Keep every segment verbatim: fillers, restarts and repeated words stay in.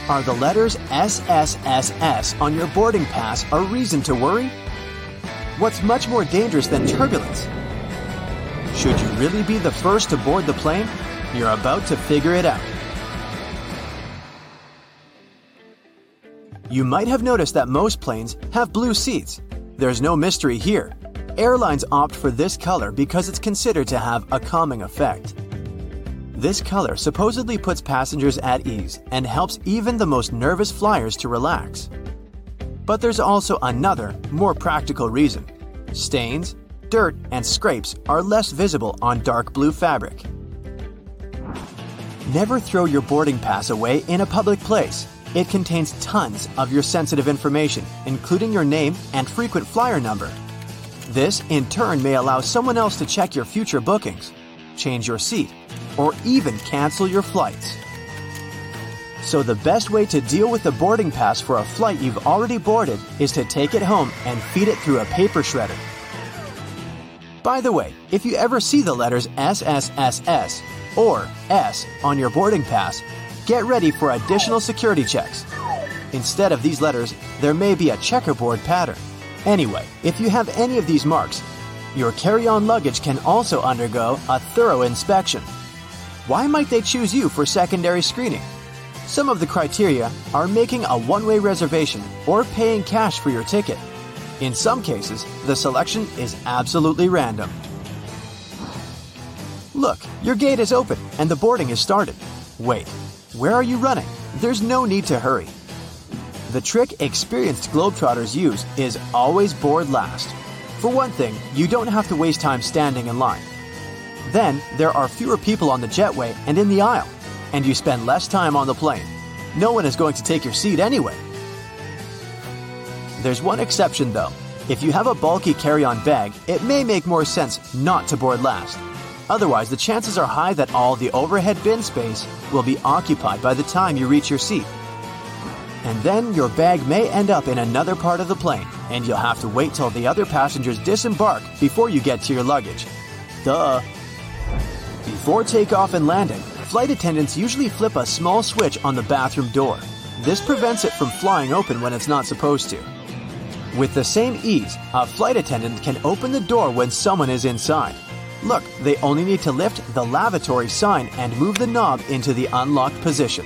Are the letters S S S S on your boarding pass a reason to worry? What's much more dangerous than turbulence? Should you really be the first to board the plane? You're about to figure it out. You might have noticed that most planes have blue seats. There's no mystery here. Airlines opt for this color because it's considered to have a calming effect. This color supposedly puts passengers at ease and helps even the most nervous flyers to relax. But there's also another, more practical reason. Stains, dirt, and scrapes are less visible on dark blue fabric. Never throw your boarding pass away in a public place. It contains tons of your sensitive information, including your name and frequent flyer number. This, in turn, may allow someone else to check your future bookings, change your seat, or even cancel your flights. So the best way to deal with the boarding pass for a flight you've already boarded is to take it home and feed it through a paper shredder. By the way, if you ever see the letters S S S S or S on your boarding pass, get ready for additional security checks. Instead of these letters, there may be a checkerboard pattern. Anyway, if you have any of these marks, your carry-on luggage can also undergo a thorough inspection. Why might they choose you for secondary screening? Some of the criteria are making a one-way reservation or paying cash for your ticket. In some cases, the selection is absolutely random. Look, your gate is open and the boarding is started. Wait, where are you running? There's no need to hurry. The trick experienced Globetrotters use is always board last. For one thing, you don't have to waste time standing in line. Then, there are fewer people on the jetway and in the aisle, and you spend less time on the plane. No one is going to take your seat anyway. There's one exception though. If you have a bulky carry-on bag, it may make more sense not to board last. Otherwise, the chances are high that all the overhead bin space will be occupied by the time you reach your seat. And then your bag may end up in another part of the plane, and you'll have to wait till the other passengers disembark before you get to your luggage. Duh! Before takeoff and landing, flight attendants usually flip a small switch on the bathroom door. This prevents it from flying open when it's not supposed to. With the same ease, a flight attendant can open the door when someone is inside. Look, they only need to lift the lavatory sign and move the knob into the unlocked position.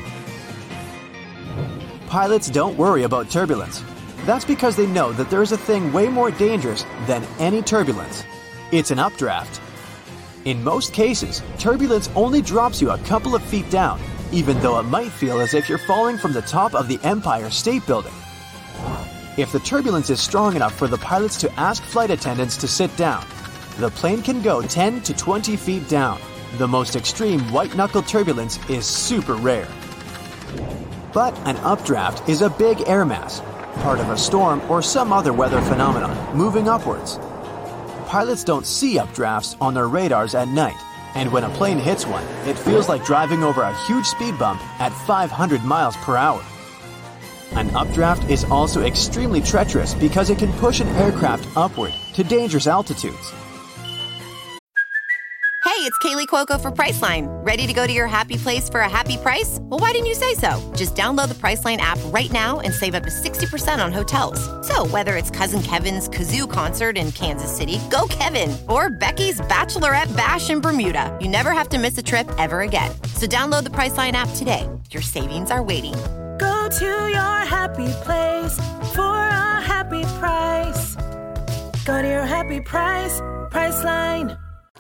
Pilots don't worry about turbulence. That's because they know that there is a thing way more dangerous than any turbulence. It's an updraft. In most cases, turbulence only drops you a couple of feet down, even though it might feel as if you're falling from the top of the Empire State Building. If the turbulence is strong enough for the pilots to ask flight attendants to sit down, the plane can go ten to twenty feet down. The most extreme white-knuckle turbulence is super rare. But an updraft is a big air mass, part of a storm or some other weather phenomenon, moving upwards. Pilots don't see updrafts on their radars at night, and when a plane hits one, it feels like driving over a huge speed bump at five hundred miles per hour. An updraft is also extremely treacherous because it can push an aircraft upward to dangerous altitudes. Hey, it's Kaylee Cuoco for Priceline. Ready to go to your happy place for a happy price? Well, why didn't you say so? Just download the Priceline app right now and save up to sixty percent on hotels. So whether it's Cousin Kevin's Kazoo Concert in Kansas City, go Kevin, or Becky's Bachelorette Bash in Bermuda, you never have to miss a trip ever again. So download the Priceline app today. Your savings are waiting. Go to your happy place for a happy price. Go to your happy price, Priceline.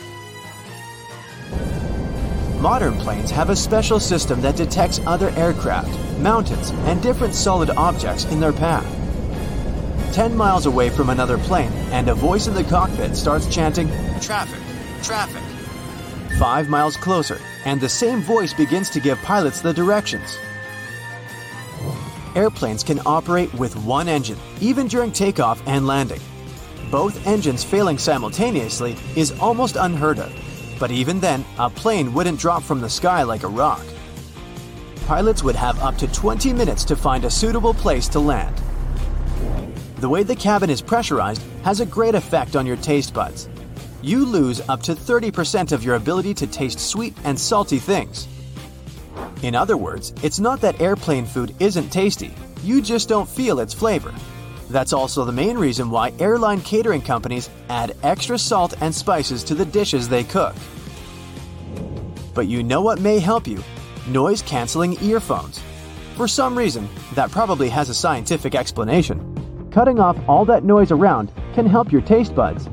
Modern planes have a special system that detects other aircraft, mountains, and different solid objects in their path. Ten miles away from another plane, and a voice in the cockpit starts chanting, "Traffic, traffic." Five miles closer, and the same voice begins to give pilots the directions. Airplanes can operate with one engine, even during takeoff and landing. Both engines failing simultaneously is almost unheard of. But even then, a plane wouldn't drop from the sky like a rock. Pilots would have up to twenty minutes to find a suitable place to land. The way the cabin is pressurized has a great effect on your taste buds. You lose up to thirty percent of your ability to taste sweet and salty things. In other words, it's not that airplane food isn't tasty, you just don't feel its flavor. That's also the main reason why airline catering companies add extra salt and spices to the dishes they cook. But you know what may help you? Noise-canceling earphones. For some reason, that probably has a scientific explanation. Cutting off all that noise around can help your taste buds.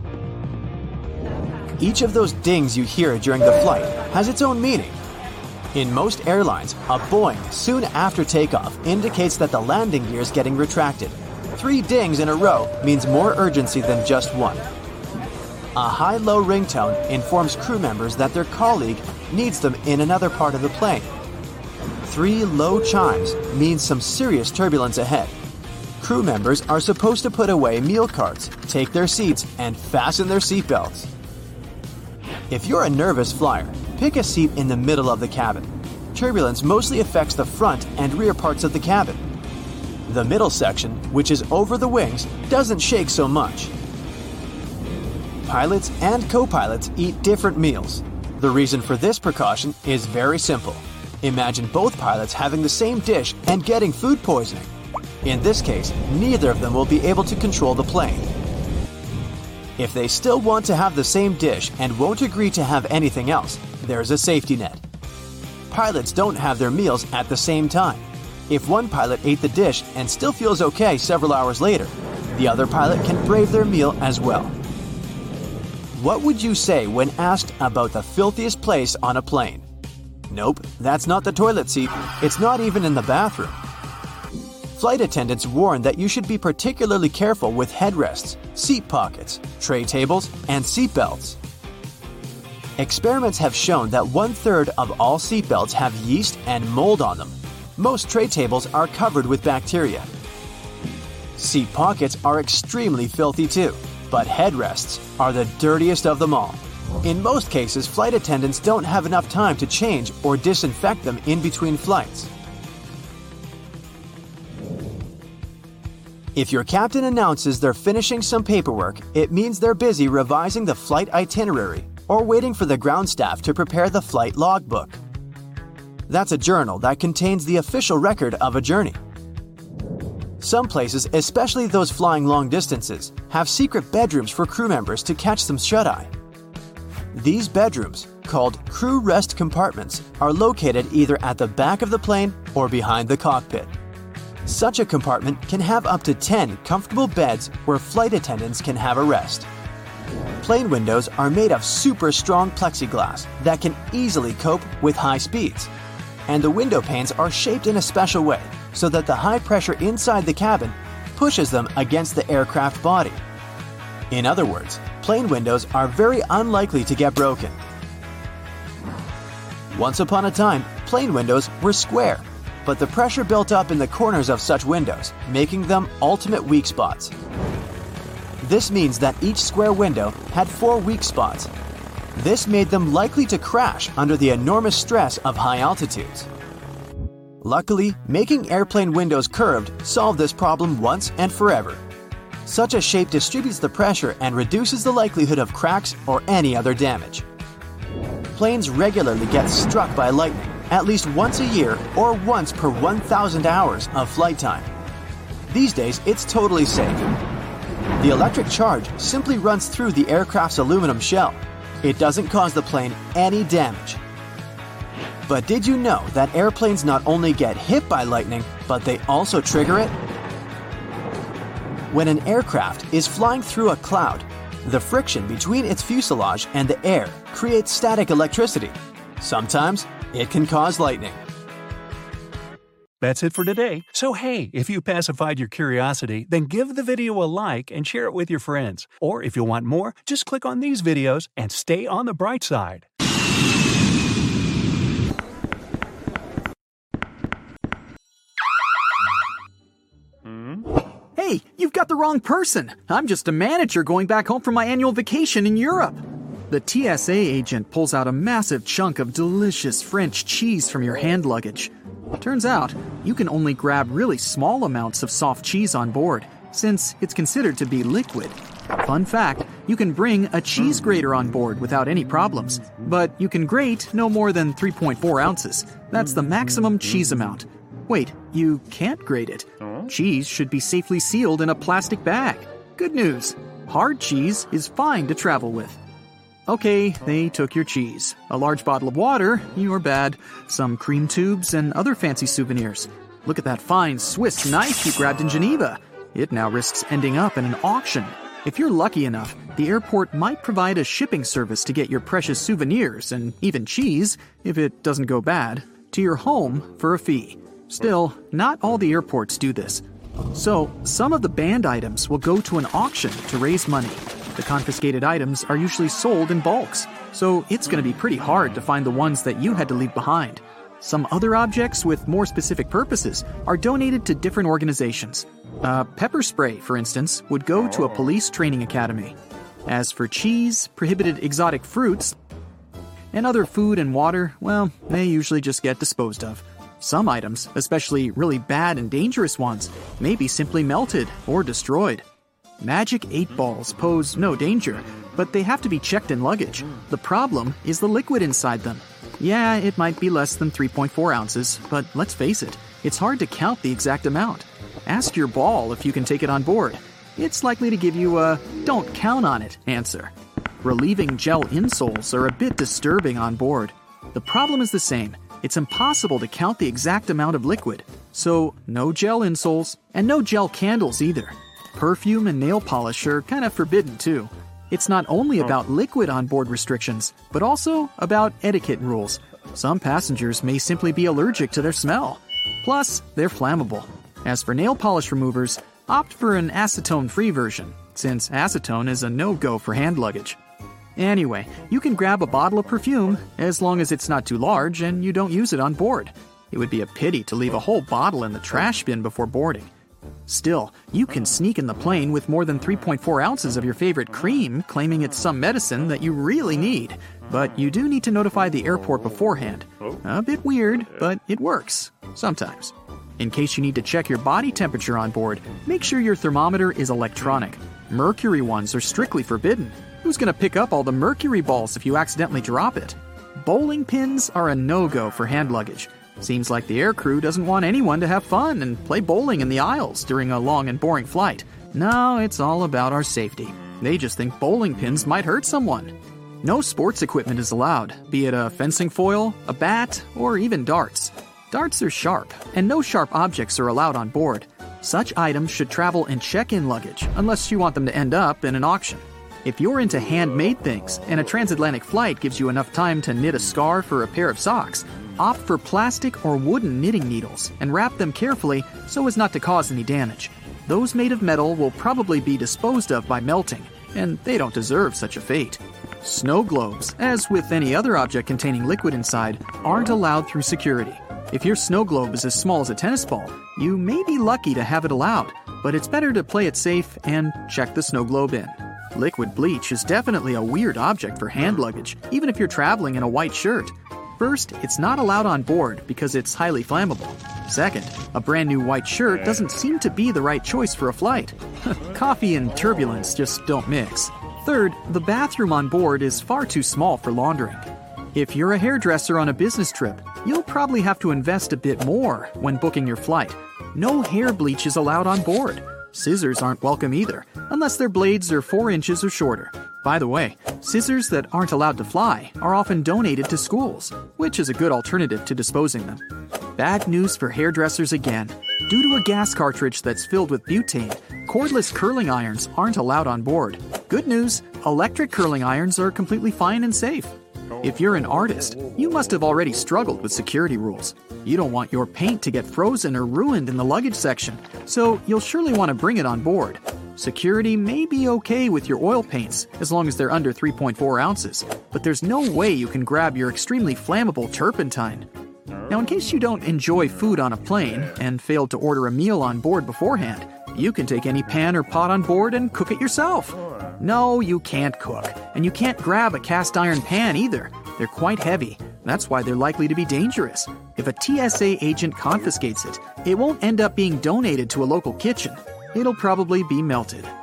Each of those dings you hear during the flight has its own meaning. In most airlines, a boing soon after takeoff indicates that the landing gear is getting retracted. Three dings in a row means more urgency than just one. A high-low ringtone informs crew members that their colleague needs them in another part of the plane. Three low chimes means some serious turbulence ahead. Crew members are supposed to put away meal carts, take their seats, and fasten their seatbelts. If you're a nervous flyer, pick a seat in the middle of the cabin. Turbulence mostly affects the front and rear parts of the cabin. The middle section, which is over the wings, doesn't shake so much. Pilots and co-pilots eat different meals. The reason for this precaution is very simple. Imagine both pilots having the same dish and getting food poisoning. In this case, neither of them will be able to control the plane. If they still want to have the same dish and won't agree to have anything else, there's a safety net. Pilots don't have their meals at the same time. If one pilot ate the dish and still feels okay several hours later, the other pilot can brave their meal as well. What would you say when asked about the filthiest place on a plane? Nope, that's not the toilet seat. It's not even in the bathroom. Flight attendants warn that you should be particularly careful with headrests, seat pockets, tray tables, and seat belts. Experiments have shown that one-third of all seat belts have yeast and mold on them. Most tray tables are covered with bacteria. Seat pockets are extremely filthy too, but headrests are the dirtiest of them all. In most cases, flight attendants don't have enough time to change or disinfect them in between flights. If your captain announces they're finishing some paperwork, it means they're busy revising the flight itinerary or waiting for the ground staff to prepare the flight logbook. That's a journal that contains the official record of a journey. Some places, especially those flying long distances, have secret bedrooms for crew members to catch some shut-eye. These bedrooms, called crew rest compartments, are located either at the back of the plane or behind the cockpit. Such a compartment can have up to ten comfortable beds where flight attendants can have a rest. Plane windows are made of super strong plexiglass that can easily cope with high speeds. And the window panes are shaped in a special way so that the high pressure inside the cabin pushes them against the aircraft body. In other words, plane windows are very unlikely to get broken. Once upon a time, plane windows were square, but the pressure built up in the corners of such windows, making them ultimate weak spots. This means that each square window had four weak spots. This made them likely to crash under the enormous stress of high altitudes. Luckily, making airplane windows curved solved this problem once and forever. Such a shape distributes the pressure and reduces the likelihood of cracks or any other damage. Planes regularly get struck by lightning, at least once a year or once per one thousand hours of flight time. These days, it's totally safe. The electric charge simply runs through the aircraft's aluminum shell. It doesn't cause the plane any damage. But did you know that airplanes not only get hit by lightning, but they also trigger it? When an aircraft is flying through a cloud, the friction between its fuselage and the air creates static electricity. Sometimes it can cause lightning. That's it for today. So hey, if you pacified your curiosity, then give the video a like and share it with your friends. Or if you want more, just click on these videos and stay on the bright side. Hey, you've got the wrong person. I'm just a manager going back home from my annual vacation in Europe. The T S A agent pulls out a massive chunk of delicious French cheese from your hand luggage. Turns out, you can only grab really small amounts of soft cheese on board, since it's considered to be liquid. Fun fact, you can bring a cheese grater on board without any problems, but you can grate no more than three point four ounces. That's the maximum cheese amount. Wait, you can't grate it. Cheese should be safely sealed in a plastic bag. Good news. Hard cheese is fine to travel with. Okay, they took your cheese. A large bottle of water, you're bad. Some cream tubes and other fancy souvenirs. Look at that fine Swiss knife you grabbed in Geneva. It now risks ending up in an auction. If you're lucky enough, the airport might provide a shipping service to get your precious souvenirs and even cheese, if it doesn't go bad, to your home for a fee. Still, not all the airports do this. So, some of the banned items will go to an auction to raise money. The confiscated items are usually sold in bulks, so it's going to be pretty hard to find the ones that you had to leave behind. Some other objects with more specific purposes are donated to different organizations. Uh, pepper spray, for instance, would go to a police training academy. As for cheese, prohibited exotic fruits, and other food and water, well, they usually just get disposed of. Some items, especially really bad and dangerous ones, may be simply melted or destroyed. Magic eight balls pose no danger, but they have to be checked in luggage. The problem is the liquid inside them. Yeah, it might be less than three point four ounces, but let's face it, it's hard to count the exact amount. Ask your ball if you can take it on board. It's likely to give you a "don't count on it" answer. Relieving gel insoles are a bit disturbing on board. The problem is the same. It's impossible to count the exact amount of liquid. So, no gel insoles, and no gel candles either. Perfume and nail polish are kind of forbidden too. It's not only about liquid on board restrictions, but also about etiquette rules. Some passengers may simply be allergic to their smell. Plus, they're flammable. As for nail polish removers, opt for an acetone-free version, since acetone is a no-go for hand luggage. Anyway, you can grab a bottle of perfume as long as it's not too large and you don't use it on board. It would be a pity to leave a whole bottle in the trash bin before boarding. Still, you can sneak in the plane with more than three point four ounces of your favorite cream, claiming it's some medicine that you really need. But you do need to notify the airport beforehand. A bit weird, but it works. Sometimes. In case you need to check your body temperature on board, make sure your thermometer is electronic. Mercury ones are strictly forbidden. Who's going to pick up all the mercury balls if you accidentally drop it? Bowling pins are a no-go for hand luggage. Seems like the aircrew doesn't want anyone to have fun and play bowling in the aisles during a long and boring flight. No, it's all about our safety. They just think bowling pins might hurt someone. No sports equipment is allowed, be it a fencing foil, a bat, or even darts. Darts are sharp, and no sharp objects are allowed on board. Such items should travel in check-in luggage, unless you want them to end up in an auction. If you're into handmade things, and a transatlantic flight gives you enough time to knit a scarf or a pair of socks, opt for plastic or wooden knitting needles and wrap them carefully so as not to cause any damage. Those made of metal will probably be disposed of by melting, and they don't deserve such a fate. Snow globes, as with any other object containing liquid inside, aren't allowed through security. If your snow globe is as small as a tennis ball, you may be lucky to have it allowed, but it's better to play it safe and check the snow globe in. Liquid bleach is definitely a weird object for hand luggage, even if you're traveling in a white shirt. First, it's not allowed on board because it's highly flammable. Second, a brand new white shirt doesn't seem to be the right choice for a flight. Coffee and turbulence just don't mix. Third, the bathroom on board is far too small for laundering. If you're a hairdresser on a business trip, you'll probably have to invest a bit more when booking your flight. No hair bleach is allowed on board. Scissors aren't welcome either, unless their blades are four inches or shorter. By the way, scissors that aren't allowed to fly are often donated to schools, which is a good alternative to disposing them. Bad news for hairdressers again. Due to a gas cartridge that's filled with butane, cordless curling irons aren't allowed on board. Good news, electric curling irons are completely fine and safe. If you're an artist, you must have already struggled with security rules. You don't want your paint to get frozen or ruined in the luggage section, so you'll surely want to bring it on board. Security may be okay with your oil paints as long as they're under three point four ounces, but there's no way you can grab your extremely flammable turpentine. Now, in case you don't enjoy food on a plane and failed to order a meal on board beforehand, you can take any pan or pot on board and cook it yourself. No, you can't cook, and you can't grab a cast iron pan either. They're quite heavy. That's why they're likely to be dangerous. If a T S A agent confiscates it, it won't end up being donated to a local kitchen. It'll probably be melted.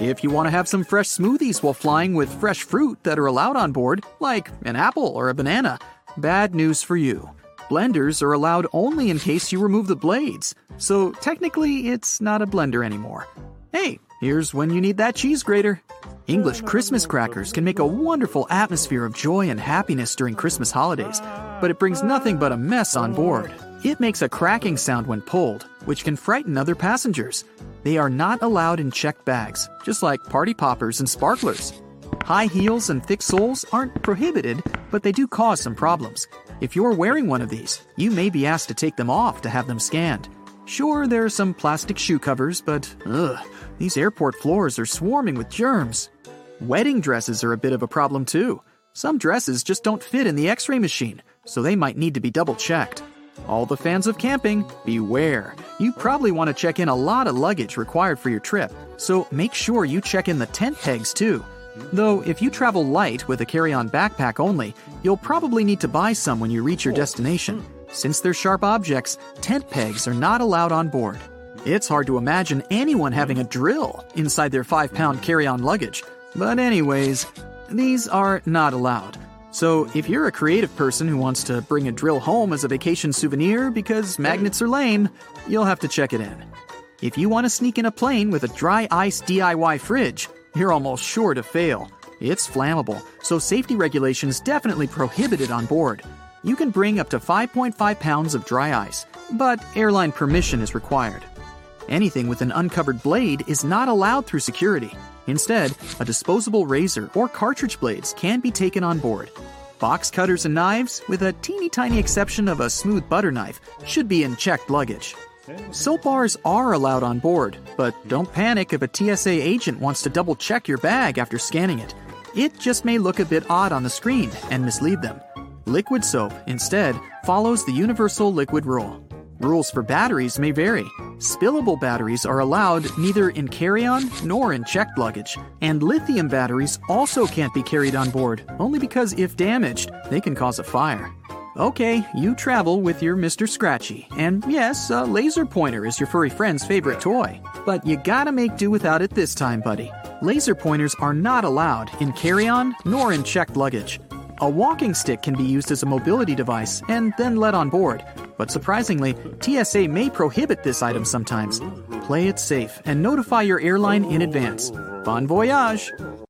If you want to have some fresh smoothies while flying with fresh fruit that are allowed on board, like an apple or a banana, bad news for you. Blenders are allowed only in case you remove the blades, so technically it's not a blender anymore. Hey, here's when you need that cheese grater. English Christmas crackers can make a wonderful atmosphere of joy and happiness during Christmas holidays, but it brings nothing but a mess on board. It makes a cracking sound when pulled, which can frighten other passengers. They are not allowed in checked bags, just like party poppers and sparklers. High heels and thick soles aren't prohibited, but they do cause some problems. If you're wearing one of these, you may be asked to take them off to have them scanned. Sure, there are some plastic shoe covers, but ugh, these airport floors are swarming with germs. Wedding dresses are a bit of a problem too. Some dresses just don't fit in the X-ray machine, so they might need to be double-checked. All the fans of camping, beware. You probably want to check in a lot of luggage required for your trip, so make sure you check in the tent pegs too. Though, if you travel light with a carry-on backpack only, you'll probably need to buy some when you reach your destination. Since they're sharp objects, tent pegs are not allowed on board. It's hard to imagine anyone having a drill inside their five-pound carry-on luggage. But anyways, these are not allowed. So if you're a creative person who wants to bring a drill home as a vacation souvenir because magnets are lame, you'll have to check it in. If you want to sneak in a plane with a dry ice D I Y fridge, you're almost sure to fail. It's flammable, so safety regulations definitely prohibit it on board. You can bring up to five point five pounds of dry ice, but airline permission is required. Anything with an uncovered blade is not allowed through security. Instead, a disposable razor or cartridge blades can be taken on board. Box cutters and knives, with a teeny tiny exception of a smooth butter knife, should be in checked luggage. Soap bars are allowed on board, but don't panic if a T S A agent wants to double-check your bag after scanning it. It just may look a bit odd on the screen and mislead them. Liquid soap, instead, follows the universal liquid rule. Rules for batteries may vary. Spillable batteries are allowed neither in carry-on nor in checked luggage. And lithium batteries also can't be carried on board, only because if damaged, they can cause a fire. Okay, you travel with your Mister Scratchy, and yes, a laser pointer is your furry friend's favorite toy. But you gotta make do without it this time, buddy. Laser pointers are not allowed in carry-on nor in checked luggage. A walking stick can be used as a mobility device and then let on board, but surprisingly, T S A may prohibit this item sometimes. Play it safe and notify your airline in advance. Bon voyage!